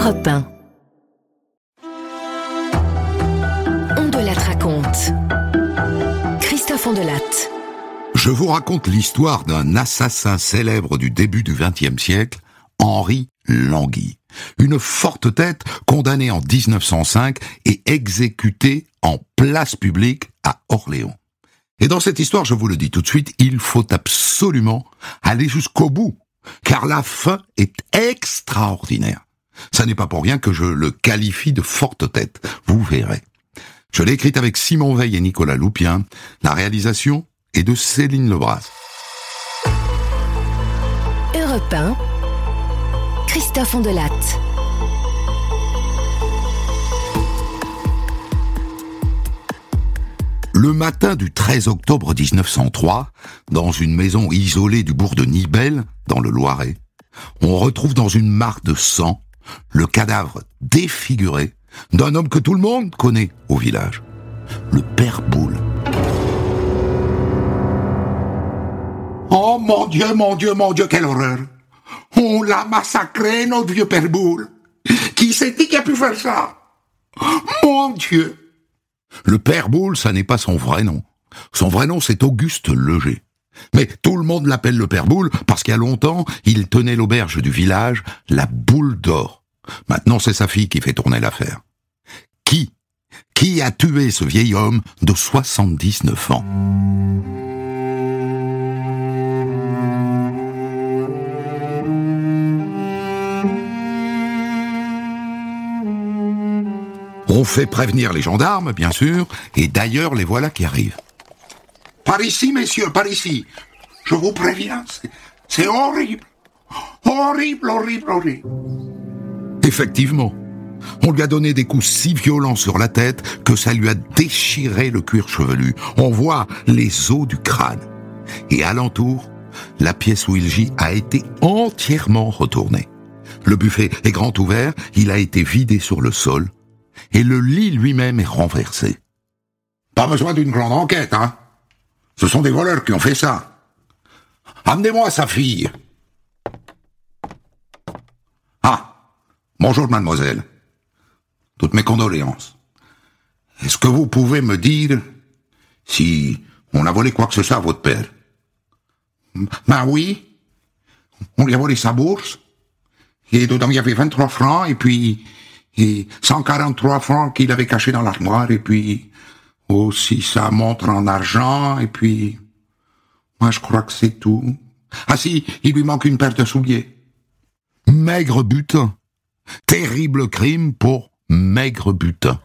Europe 1. Ondelat raconte. Christophe Ondelat. Je vous raconte l'histoire d'un assassin célèbre du début du XXe siècle, Henri Languille. Une forte tête condamnée en 1905 et exécutée en place publique à Orléans. Et dans cette histoire, je vous le dis tout de suite, il faut absolument aller jusqu'au bout, car la fin est extraordinaire. Ça n'est pas pour rien que je le qualifie de forte tête, vous verrez. Je l'ai écrite avec Simon Veil et Nicolas Loupien. La réalisation est de Céline Lebras. Europe 1. Christophe Ondelat. Le matin du 13 octobre 1903, dans une maison isolée du bourg de Nivelles, dans le Loiret, on retrouve dans une mare de sang le cadavre défiguré d'un homme que tout le monde connaît au village, le père Boulle. Oh mon Dieu, quelle horreur! On l'a massacré, notre vieux père Boulle. Qui c'est qui a pu faire ça? Mon Dieu! Le père Boulle, ça n'est pas son vrai nom. Son vrai nom, c'est Auguste Leger. Mais tout le monde l'appelle le père Boulle parce qu'il y a longtemps, il tenait l'auberge du village, la Boule d'Or. Maintenant, c'est sa fille qui fait tourner l'affaire. Qui a tué ce vieil homme de 79 ans? On fait prévenir les gendarmes, bien sûr, et d'ailleurs, les voilà qui arrivent. Par ici, messieurs, par ici. Je vous préviens, c'est horrible. Horrible. Effectivement, on lui a donné des coups si violents sur la tête que ça lui a déchiré le cuir chevelu. On voit les os du crâne. Et alentour, la pièce où il gît a été entièrement retournée. Le buffet est grand ouvert, il a été vidé sur le sol, et le lit lui-même est renversé. Pas besoin d'une grande enquête, hein. Ce sont des voleurs qui ont fait ça. Amenez-moi sa fille. Ah, bonjour mademoiselle. Toutes mes condoléances. Est-ce que vous pouvez me dire si on a volé quoi que ce soit à votre père? Ben oui. On lui a volé sa bourse. Et dedans il y avait 23 francs et puis 143 francs qu'il avait cachés dans l'armoire et puis aussi sa montre en argent et puis moi je crois que c'est tout. Ah si, il lui manque une paire de souliers. Maigre butin. Terrible crime pour maigre butin.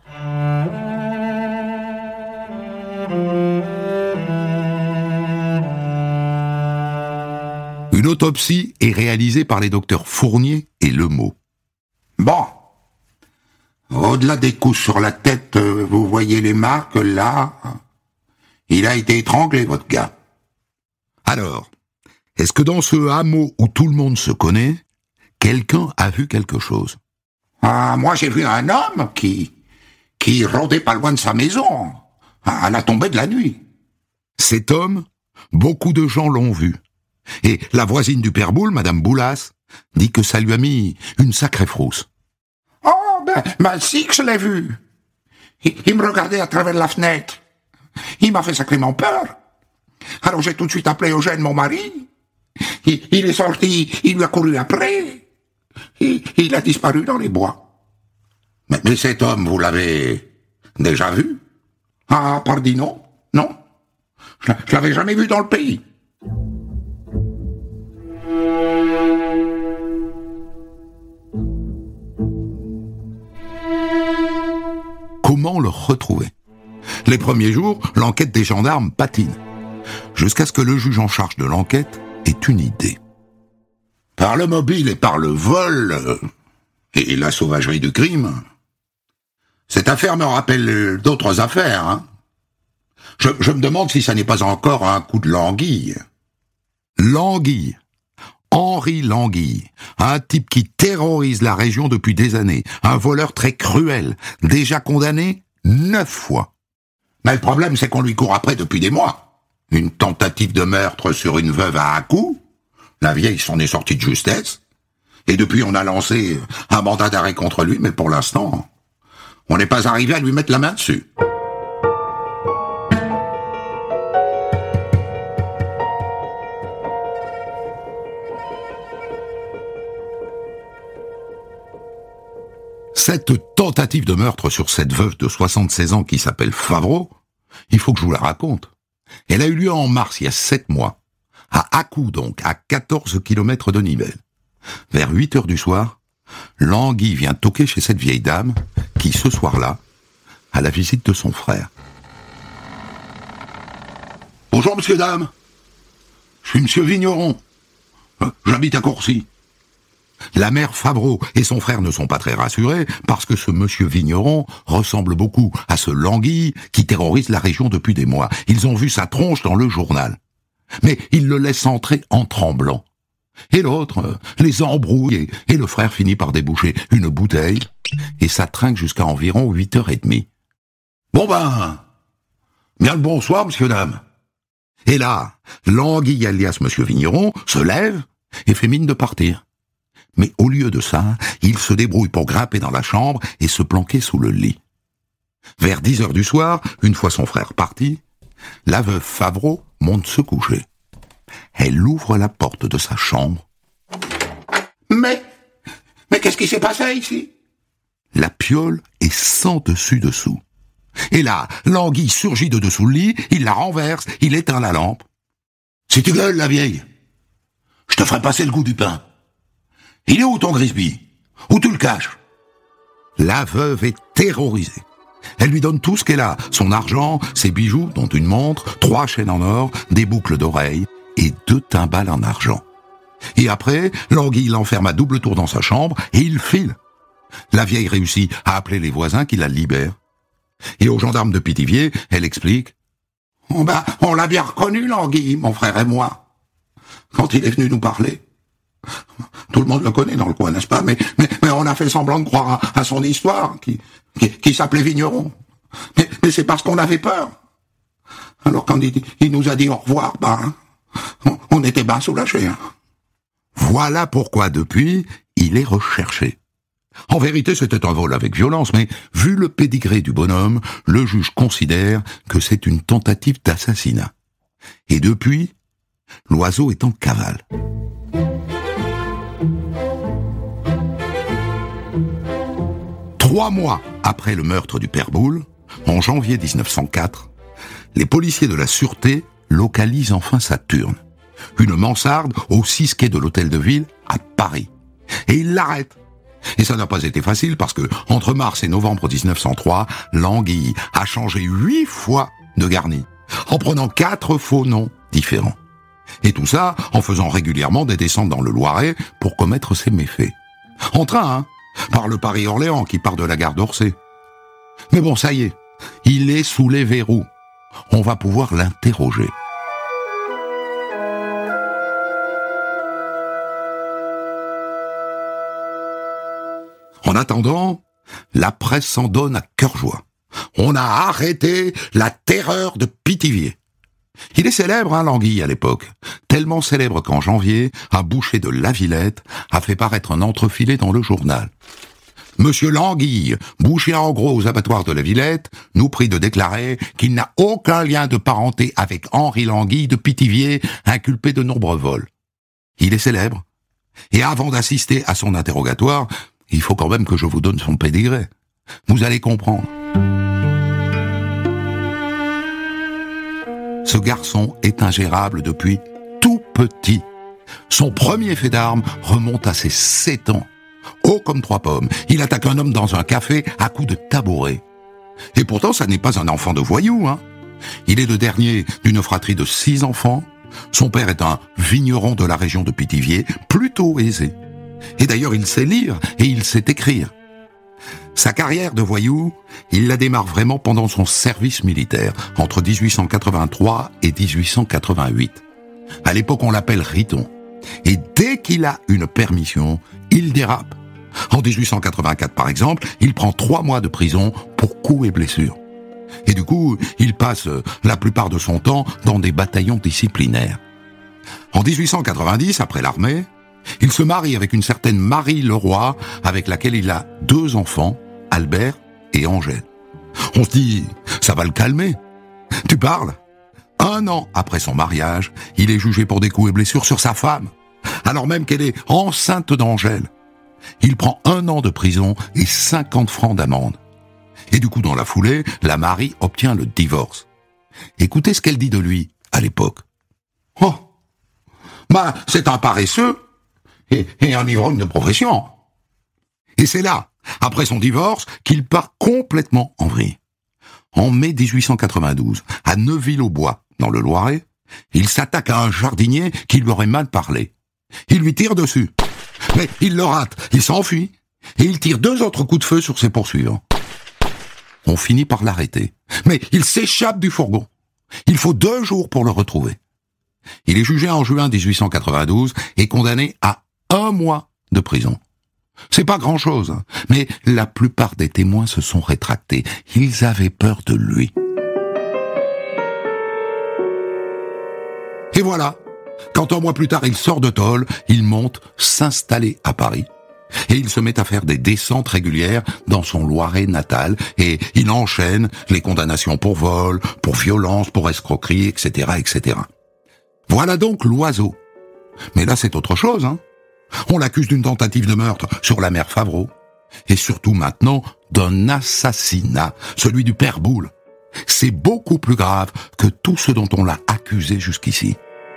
Une autopsie est réalisée par les docteurs Fournier et Lemot. Bon. Au-delà des coups sur la tête, vous voyez les marques, là. Il a été étranglé, votre gars. Alors, est-ce que dans ce hameau où tout le monde se connaît, quelqu'un a vu quelque chose? Ah, moi j'ai vu un homme qui rôdait pas loin de sa maison, à la tombée de la nuit. Cet homme, beaucoup de gens l'ont vu. Et la voisine du père Boulle, madame Boulas, dit que ça lui a mis une sacrée frousse. Oh, ben si que je l'ai vu. Il me regardait à travers la fenêtre. Il m'a fait sacrément peur. Alors j'ai tout de suite appelé Eugène, mon mari. Il est sorti, il lui a couru après. Il a disparu dans les bois. Mais cet homme, vous l'avez déjà vu? Ah, pardi non. Je l'avais jamais vu dans le pays. Comment le retrouver? Les premiers jours, l'enquête des gendarmes patine. Jusqu'à ce que le juge en charge de l'enquête ait une idée. Par le mobile et par le vol, et la sauvagerie du crime, cette affaire me rappelle d'autres affaires, hein. Je me demande si ça n'est pas encore un coup de Languille. Languille. Henri Languille, un type qui terrorise la région depuis des années, un voleur très cruel, déjà condamné 9 fois. Mais le problème, c'est qu'on lui court après depuis des mois. Une tentative de meurtre sur une veuve à un coup, la vieille s'en est sortie de justesse, Et depuis, on a lancé un mandat d'arrêt contre lui, mais pour l'instant, on n'est pas arrivé à lui mettre la main dessus. Cette tentative de meurtre sur cette veuve de 76 ans qui s'appelle Favreau, il faut que je vous la raconte. Elle a eu lieu en mars, il y a 7 mois, à Acou donc, à 14 km de Nivelles. Vers 8 heures du soir, Languille vient toquer chez cette vieille dame qui, ce soir-là, a la visite de son frère. « Bonjour, monsieur, dame. Je suis monsieur Vigneron. J'habite à Courcy. » La mère Favreau et son frère ne sont pas très rassurés parce que ce monsieur Vigneron ressemble beaucoup à ce Languille qui terrorise la région depuis des mois. Ils ont vu sa tronche dans le journal. Mais ils le laissent entrer en tremblant. Et l'autre les embrouille et le frère finit par déboucher une bouteille et ça trinque jusqu'à environ 8h30. Bon ben, bien le bonsoir, monsieur, dame. Et là, Languille alias monsieur Vigneron se lève et fait mine de partir. Mais au lieu de ça, il se débrouille pour grimper dans la chambre et se planquer sous le lit. Vers 10 heures du soir, une fois son frère parti, la veuve Favreau monte se coucher. Elle ouvre la porte de sa chambre. Mais qu'est-ce qui s'est passé ici? La piole est sans dessus-dessous. Et là, Languille surgit de dessous le lit, il la renverse, il éteint la lampe. Si tu gueules, la vieille, je te ferai passer le goût du pain. Il est où ton Grisby? Où tu le caches? La veuve est terrorisée. Elle lui donne tout ce qu'elle a, son argent, ses bijoux, dont une montre, 3 chaînes en or, des boucles d'oreilles et 2 timbales en argent. Et après, Languille l'enferme à double tour dans sa chambre et il file. La vieille réussit à appeler les voisins qui la libèrent. Et aux gendarmes de Pithiviers, elle explique « On l'a bien reconnu, Languille, mon frère et moi, quand il est venu nous parler. Tout le monde le connaît dans le coin, n'est-ce pas, mais on a fait semblant de croire à son histoire, qui s'appelait Vigneron. Mais c'est parce qu'on avait peur. Alors quand il nous a dit au revoir, on était bien soulagés. » Voilà pourquoi, depuis, il est recherché. En vérité, c'était un vol avec violence, mais vu le pédigré du bonhomme, le juge considère que c'est une tentative d'assassinat. Et depuis, l'oiseau est en cavale. Trois mois après le meurtre du père Boulle, en janvier 1904, les policiers de la Sûreté localisent enfin sa turne, une mansarde au 6 quai de l'Hôtel de Ville à Paris. Et ils l'arrêtent. Et ça n'a pas été facile parce que, entre mars et novembre 1903, Languille a changé 8 fois de garni, en prenant 4 faux noms différents. Et tout ça en faisant régulièrement des descentes dans le Loiret pour commettre ses méfaits. En train, par le Paris-Orléans qui part de la gare d'Orsay. Mais bon, ça y est, il est sous les verrous. On va pouvoir l'interroger. En attendant, la presse s'en donne à cœur joie. On a arrêté la terreur de Pithiviers. Il est célèbre, Languille, à l'époque. Tellement célèbre qu'en janvier, un boucher de La Villette a fait paraître un entrefilet dans le journal. Monsieur Languille, boucher en gros aux abattoirs de La Villette, nous prie de déclarer qu'il n'a aucun lien de parenté avec Henri Languille de Pithiviers, inculpé de nombreux vols. Il est célèbre. Et avant d'assister à son interrogatoire, il faut quand même que je vous donne son pédigré. Vous allez comprendre. Ce garçon est ingérable depuis tout petit. Son premier fait d'armes remonte à ses 7 ans. Haut comme 3 pommes, il attaque un homme dans un café à coups de tabouret. Et pourtant, ça n'est pas un enfant de voyou, Il est le dernier d'une fratrie de 6 enfants. Son père est un vigneron de la région de Pithiviers, plutôt aisé. Et d'ailleurs, il sait lire et il sait écrire. Sa carrière de voyou, il la démarre vraiment pendant son service militaire, entre 1883 et 1888. À l'époque, on l'appelle Riton. Et dès qu'il a une permission, il dérape. En 1884, par exemple, il prend 3 mois de prison pour coups et blessures. Et du coup, il passe la plupart de son temps dans des bataillons disciplinaires. En 1890, après l'armée, Il se marie avec une certaine Marie Leroy, avec laquelle il a 2 enfants, Albert et Angèle. On se dit, ça va le calmer. Tu parles ? 1 an après son mariage, il est jugé pour des coups et blessures sur sa femme, alors même qu'elle est enceinte d'Angèle. Il prend 1 an de prison et 50 francs d'amende. Et du coup, dans la foulée, la Marie obtient le divorce. Écoutez ce qu'elle dit de lui à l'époque. « Oh, bah, c'est un paresseux et un ivrogne de profession. » Et c'est là, après son divorce, qu'il part complètement en vrille. En mai 1892, à Neuville-aux-Bois, dans le Loiret, il s'attaque à un jardinier qui lui aurait mal parlé. Il lui tire dessus. Mais il le rate, il s'enfuit, et il tire 2 autres coups de feu sur ses poursuivants. On finit par l'arrêter. Mais il s'échappe du fourgon. Il faut 2 jours pour le retrouver. Il est jugé en juin 1892 et condamné à 1 mois de prison. C'est pas grand-chose, mais la plupart des témoins se sont rétractés. Ils avaient peur de lui. Et voilà, quand 1 mois plus tard il sort de tôle, il monte s'installer à Paris. Et il se met à faire des descentes régulières dans son Loiret natal, et il enchaîne les condamnations pour vol, pour violence, pour escroquerie, etc., etc. Voilà donc l'oiseau. Mais là c'est autre chose, hein. On l'accuse d'une tentative de meurtre sur la mère Favreau. Et surtout maintenant, d'un assassinat, celui du père Boulle. C'est beaucoup plus grave que tout ce dont on l'a accusé jusqu'ici.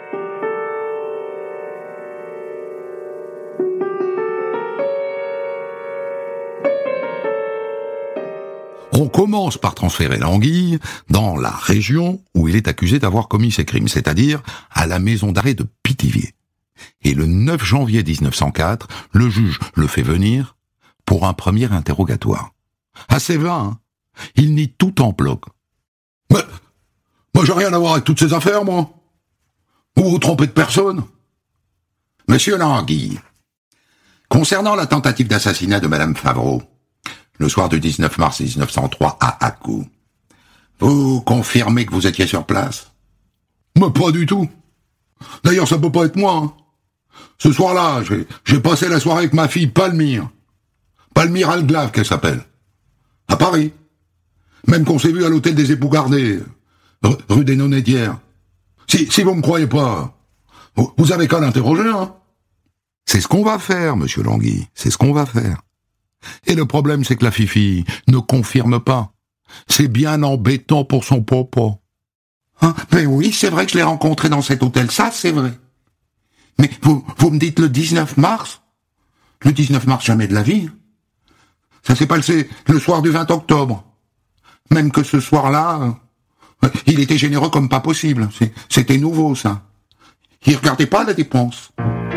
On commence par transférer l'anguille dans la région où il est accusé d'avoir commis ses crimes, c'est-à-dire à la maison d'arrêt de Pithiviers. Et le 9 janvier 1904, le juge le fait venir pour un premier interrogatoire. Assez vain, hein. Il nie tout en bloc. Mais, moi j'ai rien à voir avec toutes ces affaires, moi. Vous vous trompez de personne. Monsieur Languille, concernant la tentative d'assassinat de Madame Favreau, le soir du 19 mars 1903 à Accou, vous confirmez que vous étiez sur place ? Mais pas du tout. D'ailleurs, ça peut pas être moi, hein. Ce soir-là, j'ai passé la soirée avec ma fille Palmyre. Palmyre Alglave, qu'elle s'appelle. À Paris. Même qu'on s'est vu à l'hôtel des Époux Gardés, rue des Nonnédières. Si vous me croyez pas, vous avez qu'à l'interroger, hein. C'est ce qu'on va faire, monsieur Languille. C'est ce qu'on va faire. Et le problème, c'est que la fifi ne confirme pas. C'est bien embêtant pour son papa. Hein, mais oui, c'est vrai que je l'ai rencontré dans cet hôtel, ça c'est vrai. Mais vous me dites le 19 mars ? Le 19 mars, jamais de la vie. Ça s'est passé le soir du 20 octobre. Même que ce soir-là, il était généreux comme pas possible. C'était nouveau, ça. Il regardait pas la dépense.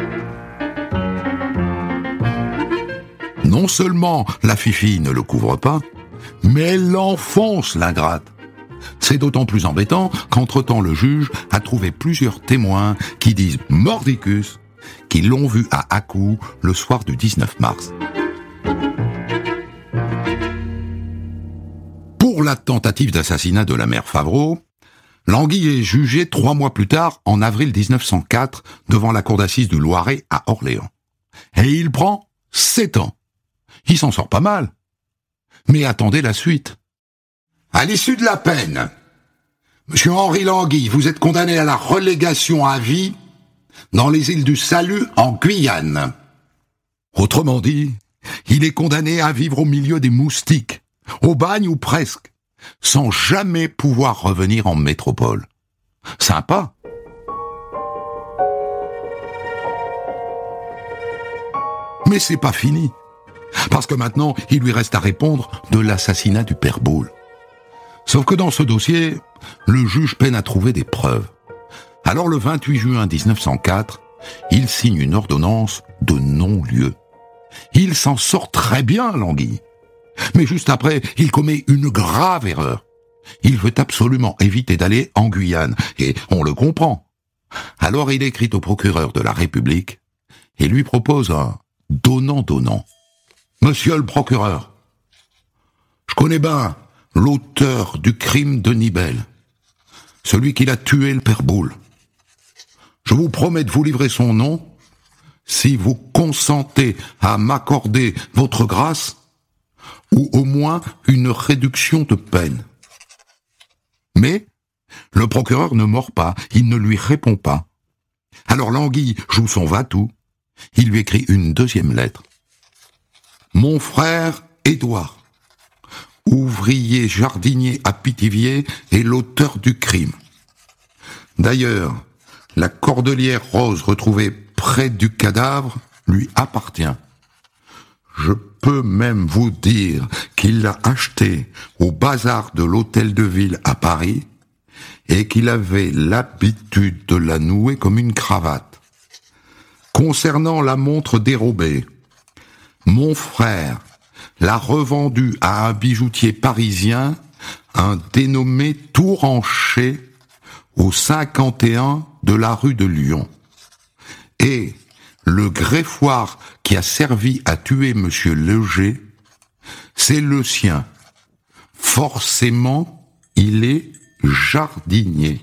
Non seulement la fifi ne le couvre pas, mais elle l'enfonce, l'ingrate. C'est d'autant plus embêtant qu'entre-temps le juge a trouvé plusieurs témoins qui disent mordicus qu'ils l'ont vu à Accou le soir du 19 mars. Pour la tentative d'assassinat de la mère Favreau, Languille est jugé 3 mois plus tard, en avril 1904, devant la cour d'assises du Loiret à Orléans. Et il prend 7 ans. Il s'en sort pas mal. Mais attendez la suite. À l'issue de la peine, Monsieur Henri Languille, vous êtes condamné à la relégation à vie dans les îles du Salut en Guyane. Autrement dit, il est condamné à vivre au milieu des moustiques, au bagne ou presque, sans jamais pouvoir revenir en métropole. Sympa. Mais c'est pas fini. Parce que maintenant, il lui reste à répondre de l'assassinat du père Boulle. Sauf que dans ce dossier, le juge peine à trouver des preuves. Alors le 28 juin 1904, il signe une ordonnance de non-lieu. Il s'en sort très bien, Languille. Mais juste après, il commet une grave erreur. Il veut absolument éviter d'aller en Guyane, et on le comprend. Alors il écrit au procureur de la République et lui propose un donnant-donnant. « Monsieur le procureur, je connais bien l'auteur du crime de Nibel, celui qui l'a tué le père Boulle. Je vous promets de vous livrer son nom si vous consentez à m'accorder votre grâce, ou au moins une réduction de peine. » Mais le procureur ne mord pas, il ne lui répond pas. Alors l'anguille joue son va-tout, il lui écrit une deuxième lettre. « Mon frère Édouard, ouvrier jardinier à Pithiviers, est l'auteur du crime. D'ailleurs, la cordelière rose retrouvée près du cadavre lui appartient. Je peux même vous dire qu'il l'a achetée au bazar de l'Hôtel de Ville à Paris et qu'il avait l'habitude de la nouer comme une cravate. Concernant la montre dérobée, mon frère l'a revendue à un bijoutier parisien, un dénommé Touranché, au 51 de la rue de Lyon. Et le greffoir qui a servi à tuer monsieur Leger, c'est le sien. Forcément, il est jardinier. »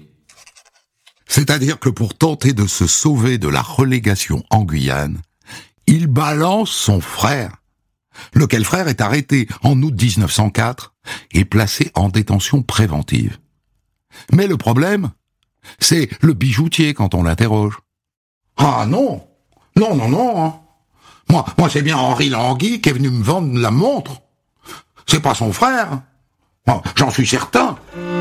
C'est-à-dire que pour tenter de se sauver de la relégation en Guyane, il balance son frère, lequel frère est arrêté en août 1904 et placé en détention préventive. Mais le problème, c'est le bijoutier quand on l'interroge. « Ah non, non, hein. Moi c'est bien Henri Languille qui est venu me vendre la montre. C'est pas son frère. Bon, j'en suis certain. »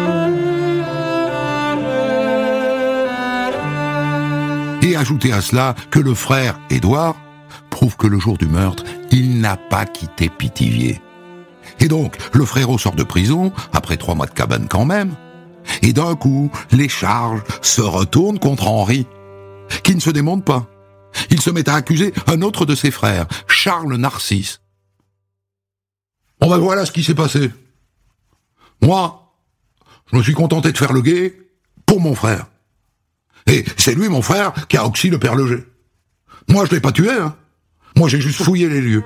Et ajoutez à cela que le frère Édouard prouve que le jour du meurtre, il n'a pas quitté Pithiviers. Et donc, le frérot sort de prison, après 3 mois de cabane quand même, et d'un coup, les charges se retournent contre Henri, qui ne se démonte pas. Il se met à accuser un autre de ses frères, Charles Narcisse. Bon ben voilà ce qui s'est passé. Moi, je me suis contenté de faire le guet pour mon frère. Et c'est lui, mon frère, qui a oxy le père Leger. Moi, je l'ai pas tué, hein. Moi, j'ai juste fouillé les lieux.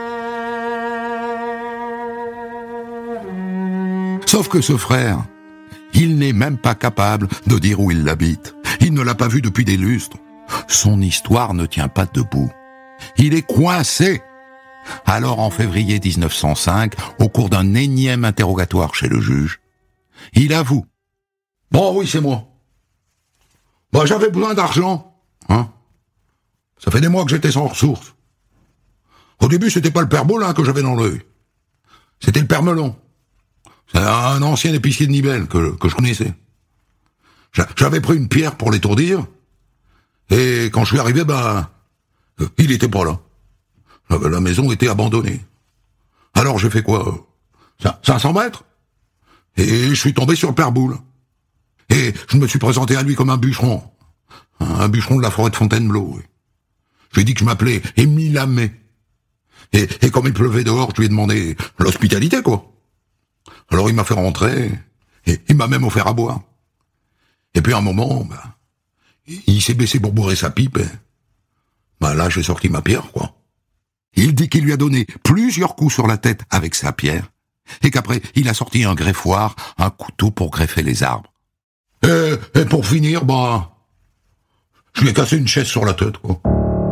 Sauf que ce frère, il n'est même pas capable de dire où il habite. Il ne l'a pas vu depuis des lustres. Son histoire ne tient pas debout. Il est coincé. Alors, en février 1905, au cours d'un énième interrogatoire chez le juge, il avoue. « Bon, oui, c'est moi. Bah, j'avais besoin d'argent, hein. Ça fait des mois que j'étais sans ressources. Au début, c'était pas le père Bolin que j'avais dans l'œil. C'était le père Melon. C'est un ancien épicier de Nivelles que je connaissais. J'avais pris une pierre pour l'étourdir, et quand je suis arrivé, il était pas là. La maison était abandonnée. Alors j'ai fait quoi? 500 mètres? Et je suis tombé sur le père Boule. Et je me suis présenté à lui comme un bûcheron. Un bûcheron de la forêt de Fontainebleau. Je lui ai dit que je m'appelais Émile Lamé. Et comme il pleuvait dehors, je lui ai demandé l'hospitalité, quoi. Alors il m'a fait rentrer, et il m'a même offert à boire. Et puis à un moment, il s'est baissé pour bourrer sa pipe, et là j'ai sorti ma pierre, quoi. Il dit qu'il lui a donné plusieurs coups sur la tête avec sa pierre, et qu'après il a sorti un greffoir, un couteau pour greffer les arbres. Et pour finir, je lui ai cassé une chaise sur la tête, quoi.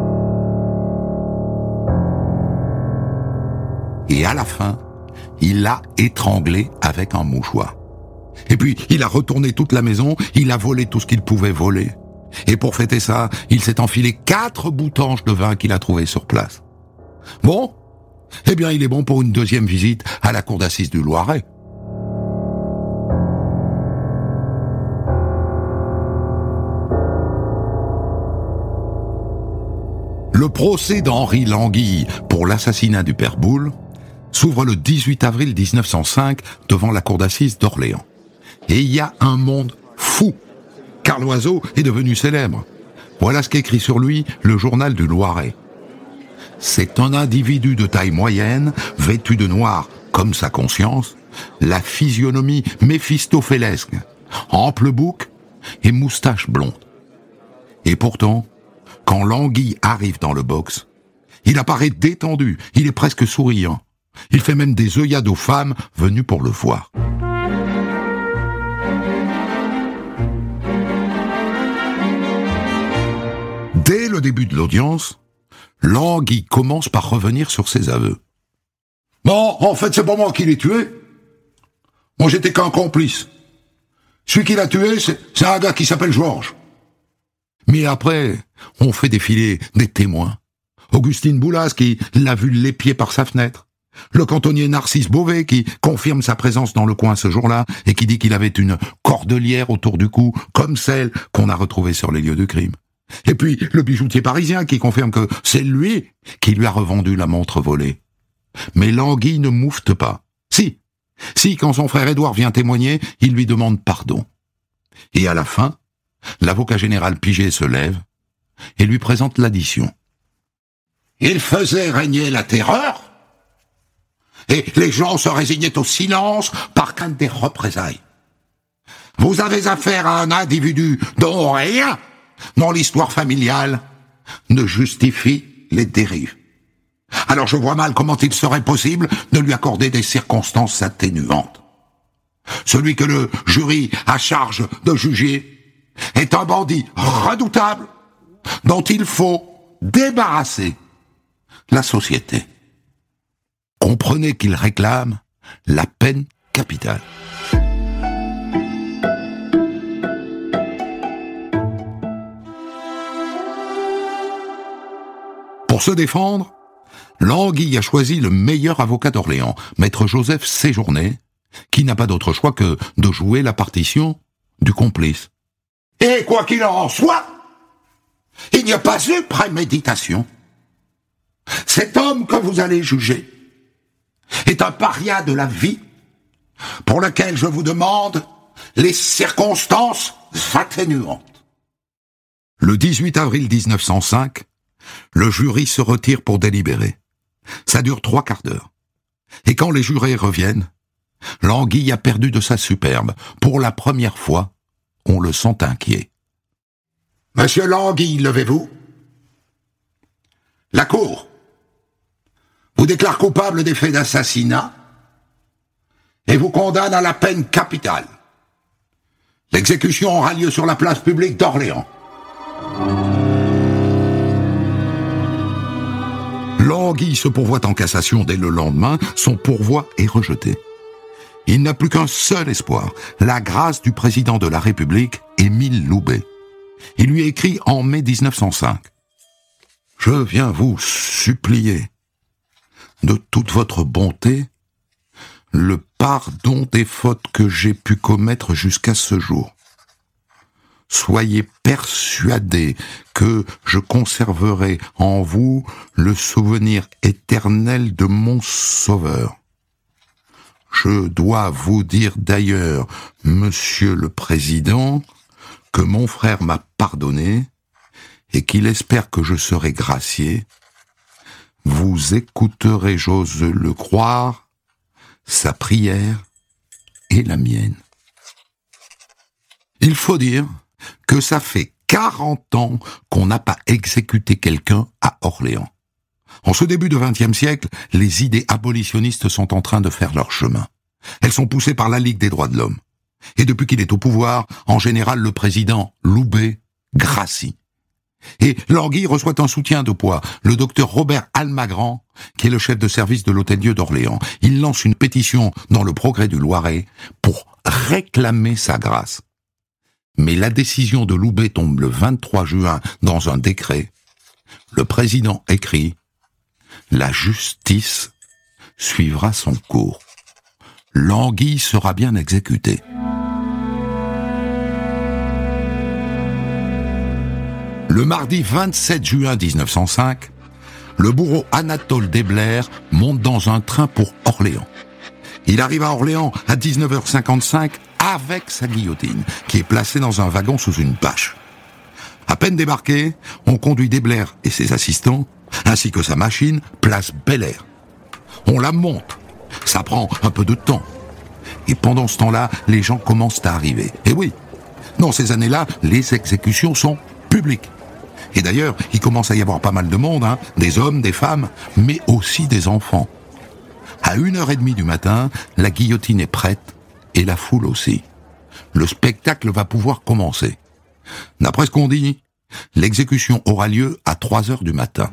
Et à la fin, il l'a étranglé avec un mouchoir. Et puis, il a retourné toute la maison, il a volé tout ce qu'il pouvait voler. Et pour fêter ça, il s'est enfilé 4 boutanches de vin qu'il a trouvées sur place. Bon, eh bien, il est bon pour une deuxième visite à la cour d'assises du Loiret. Le procès d'Henri Languille pour l'assassinat du père Boule s'ouvre le 18 avril 1905 devant la cour d'assises d'Orléans. Et il y a un monde fou, car l'oiseau est devenu célèbre. Voilà ce qu'écrit sur lui le journal du Loiret. C'est un individu de taille moyenne, vêtu de noir comme sa conscience, la physionomie méphistophélesque, ample bouc et moustache blonde. Et pourtant, quand Languille arrive dans le box, il apparaît détendu, il est presque souriant. Il fait même des œillades aux femmes venues pour le voir. Dès le début de l'audience, Languille commence par revenir sur ses aveux. Bon, en fait, c'est pas moi qui l'ai tué. Moi, j'étais qu'un complice. Celui qui l'a tué, c'est un gars qui s'appelle Georges. Mais après, on fait défiler des témoins. Augustine Boulas qui l'a vu l'épier par sa fenêtre. Le cantonnier Narcisse Beauvais qui confirme sa présence dans le coin ce jour-là et qui dit qu'il avait une cordelière autour du cou, comme celle qu'on a retrouvée sur les lieux du crime. Et puis le bijoutier parisien qui confirme que c'est lui qui lui a revendu la montre volée. Mais Languille ne moufte pas. Si, quand son frère Édouard vient témoigner, il lui demande pardon. Et à la fin, l'avocat général Piget se lève et lui présente l'addition. Il faisait régner la terreur, et les gens se résignaient au silence par crainte des représailles. Vous avez affaire à un individu dont rien dans l'histoire familiale ne justifie les dérives. Alors je vois mal comment il serait possible de lui accorder des circonstances atténuantes. Celui que le jury a charge de juger est un bandit redoutable dont il faut débarrasser la société. Comprenez qu'il réclame la peine capitale. Pour se défendre, Languille a choisi le meilleur avocat d'Orléans, maître Joseph Séjourné, qui n'a pas d'autre choix que de jouer la partition du complice. Et quoi qu'il en soit, il n'y a pas eu préméditation. Cet homme que vous allez juger est un paria de la vie pour lequel je vous demande les circonstances atténuantes. Le 18 avril 1905, le jury se retire pour délibérer. Ça dure 3/4 d'heure. Et quand les jurés reviennent, Languille a perdu de sa superbe. Pour la première fois, on le sent inquiet. Monsieur Languille, levez-vous. La Cour vous déclare coupable des faits d'assassinat et vous condamne à la peine capitale. L'exécution aura lieu sur la place publique d'Orléans. Languille se pourvoit en cassation dès le lendemain, son pourvoi est rejeté. Il n'a plus qu'un seul espoir, la grâce du président de la République, Émile Loubet. Il lui écrit en mai 1905. « Je viens vous supplier de toute votre bonté le pardon des fautes que j'ai pu commettre jusqu'à ce jour. Soyez persuadés que je conserverai en vous le souvenir éternel de mon Sauveur. Je dois vous dire d'ailleurs, Monsieur le Président, que mon frère m'a pardonné et qu'il espère que je serai gracié. Vous écouterez, j'ose le croire, sa prière et la mienne. » Il faut dire que ça fait 40 ans qu'on n'a pas exécuté quelqu'un à Orléans. En ce début du XXe siècle, les idées abolitionnistes sont en train de faire leur chemin. Elles sont poussées par la Ligue des droits de l'homme. Et depuis qu'il est au pouvoir, en général, le président Loubet gracie. Et Languille reçoit un soutien de poids, le docteur Robert Almagran, qui est le chef de service de l'Hôtel-Dieu d'Orléans. Il lance une pétition dans le Progrès du Loiret pour réclamer sa grâce. Mais la décision de Loubet tombe le 23 juin dans un décret. Le président écrit « La justice suivra son cours. Languille sera bien exécuté. » Le mardi 27 juin 1905, le bourreau Anatole Desblair monte dans un train pour Orléans. Il arrive à Orléans à 19h55 avec sa guillotine, qui est placée dans un wagon sous une bâche. À peine débarqué, on conduit Desblair et ses assistants, ainsi que sa machine, place Bel-Air. On la monte. Ça prend un peu de temps. Et pendant ce temps-là, les gens commencent à arriver. Et oui, dans ces années-là, les exécutions sont publiques. Et d'ailleurs, il commence à y avoir pas mal de monde, des hommes, des femmes, mais aussi des enfants. À 1h30 du matin, la guillotine est prête, et la foule aussi. Le spectacle va pouvoir commencer. D'après ce qu'on dit, L'exécution aura lieu à 3h du matin.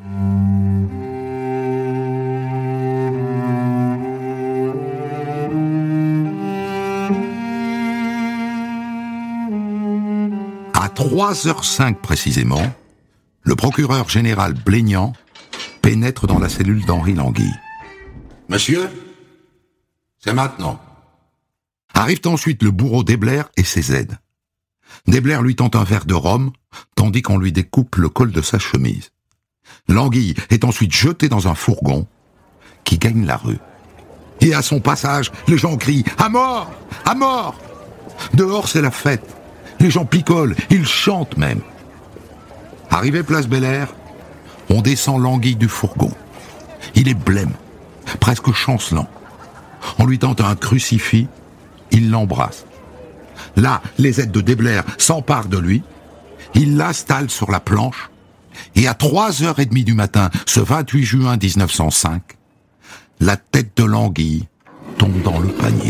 À 3h05 précisément, le procureur général Blénian pénètre dans la cellule d'Henri Languille. « Monsieur, c'est maintenant. » Arrivent ensuite le bourreau Debler et ses aides. Debler lui tend un verre de rhum, tandis qu'on lui découpe le col de sa chemise. Languille est ensuite jeté dans un fourgon qui gagne la rue. Et à son passage, les gens crient « À mort! À mort !» Dehors, c'est la fête. Les gens picolent, ils chantent même. Arrivé place Bel-Air, on descend Languille du fourgon. Il est blême, presque chancelant. On lui tend un crucifix, il l'embrasse. Là, les aides de Debler s'emparent de lui, ils l'installent sur la planche, et à 3h30 du matin, ce 28 juin 1905, la tête de Languille tombe dans le panier.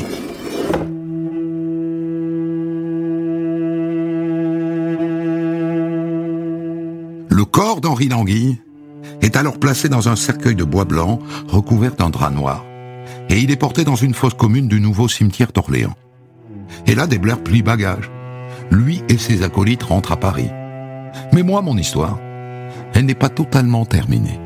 Le corps d'Henri Languille est alors placé dans un cercueil de bois blanc recouvert d'un drap noir, et il est porté dans une fosse commune du nouveau cimetière d'Orléans. Et là, Debler plie bagage. Lui et ses acolytes rentrent à Paris. Mais moi, mon histoire, elle n'est pas totalement terminée.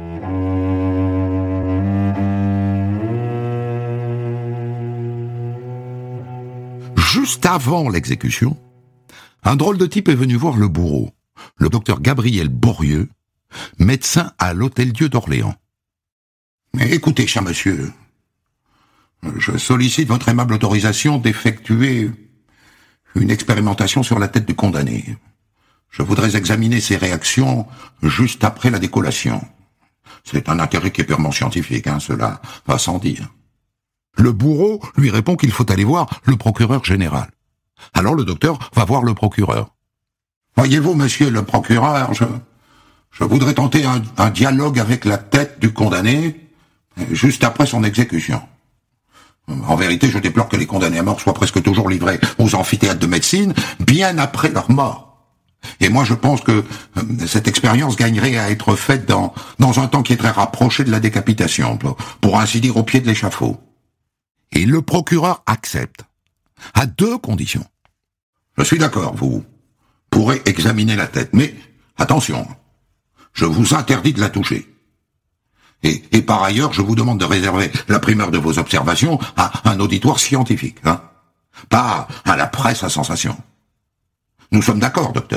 Juste avant l'exécution, un drôle de type est venu voir le bourreau, le docteur Gabriel Borieux, médecin à l'Hôtel-Dieu d'Orléans. « Écoutez, cher monsieur, je sollicite votre aimable autorisation d'effectuer une expérimentation sur la tête du condamné. Je voudrais examiner ses réactions juste après la décollation. C'est un intérêt qui est purement scientifique, cela va sans dire. » Le bourreau lui répond qu'il faut aller voir le procureur général. Alors le docteur va voir le procureur. « Voyez-vous, monsieur le procureur, je voudrais tenter un dialogue avec la tête du condamné juste après son exécution. En vérité, je déplore que les condamnés à mort soient presque toujours livrés aux amphithéâtres de médecine bien après leur mort. Et moi, je pense que cette expérience gagnerait à être faite dans un temps qui est très rapproché de la décapitation, pour ainsi dire au pied de l'échafaud. » Et le procureur accepte, à 2 conditions. « Je suis d'accord, vous pourrez examiner la tête, mais attention, je vous interdis de la toucher. Et par ailleurs, je vous demande de réserver la primeur de vos observations à un auditoire scientifique, pas à la presse à sensation. Nous sommes d'accord, docteur. »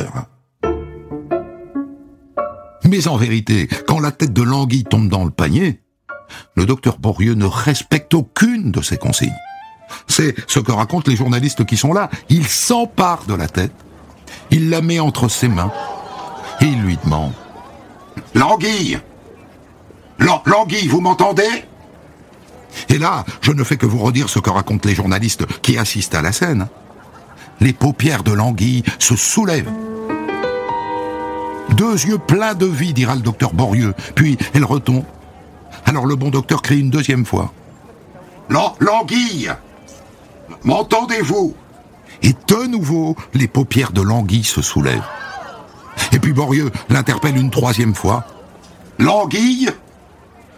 Mais en vérité, quand la tête de Languille tombe dans le panier, le docteur Borieux ne respecte aucune de ses consignes. C'est ce que racontent les journalistes qui sont là. Il s'empare de la tête, il la met entre ses mains, et il lui demande « Languille ! Languille, vous m'entendez ?» Et là, je ne fais que vous redire ce que racontent les journalistes qui assistent à la scène. Les paupières de Languille se soulèvent. 2 yeux pleins de vie, dira le docteur Borieux, puis elle retombe. Alors le bon docteur crie une 2e fois. « Languille ! M'entendez-vous » Et de nouveau, les paupières de Languille se soulèvent. Et puis Borieux l'interpelle une 3e fois. « Languille ! Languille !»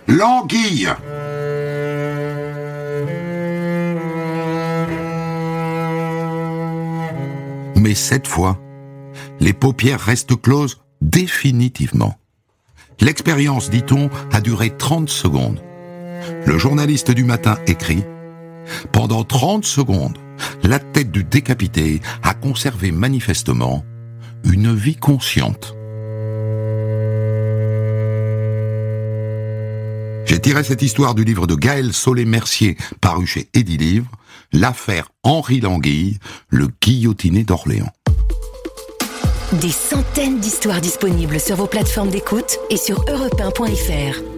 Mais cette fois, les paupières restent closes définitivement. L'expérience, dit-on, a duré 30 secondes. Le journaliste du matin écrit « Pendant 30 secondes, la tête du décapité a conservé manifestement une vie consciente. » J'ai tiré cette histoire du livre de Gaël Solé-Mercier, paru chez Edilivre, l'affaire Henri Languille, le guillotiné d'Orléans. Des centaines d'histoires disponibles sur vos plateformes d'écoute et sur europe1.fr.